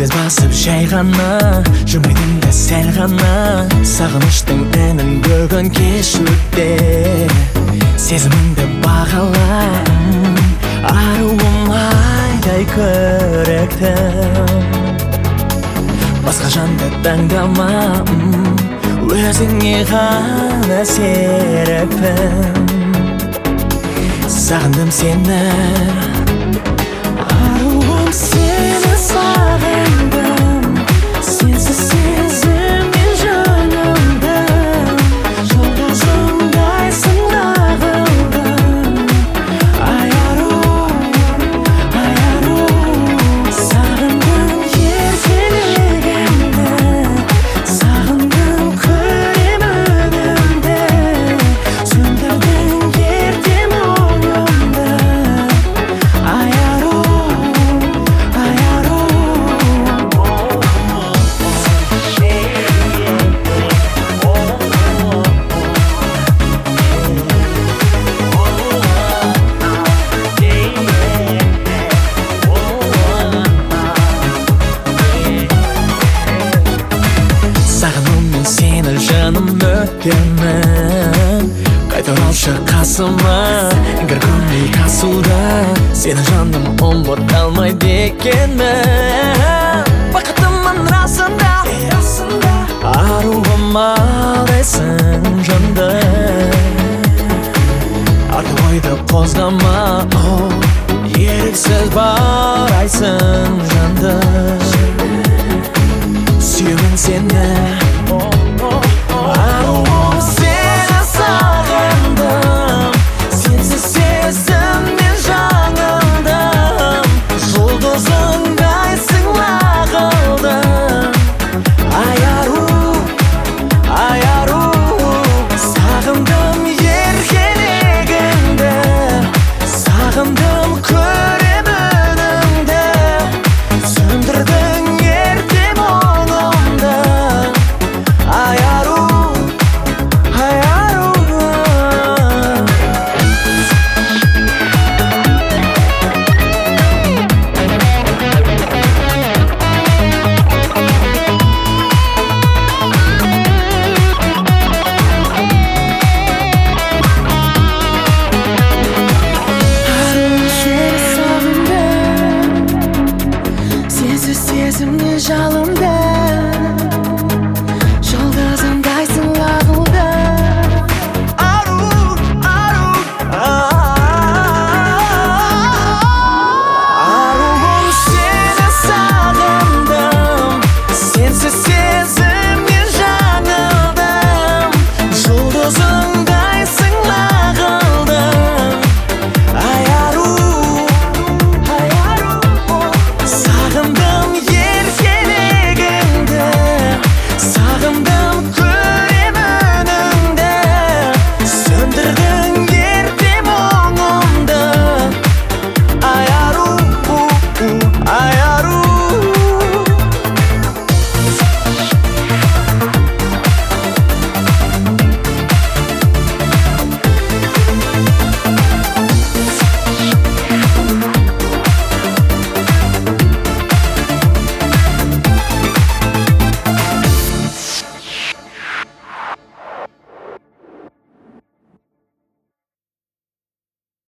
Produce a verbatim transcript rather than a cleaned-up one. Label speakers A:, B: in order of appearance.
A: тез басып жай ғана жымидың да сәл ғана сағыныштың әнін бүгін кеш өтте сезіміңді бағала аруым айдай көріктім басқа жанды таңдама өзіңе ғана серікпін сағындым сені аруым сені сағындым сенсіз сезіммен жанымдым жұлдызыңдайсың ағылдым ай ару ай ару сағындым еркелігіңді сағындым көрем өнімді сөндірдің ертең ойымды ай ару ай ару сағынумен сені жаным өтемін қайта оралшы қасыма егер көңіл тасуда сені жаным ұмыта алмайды екенмін бақытымын расында аруым алдайсың жанды артық ойды қозғама оу еріксіз баурайсың жанды сүйемін сені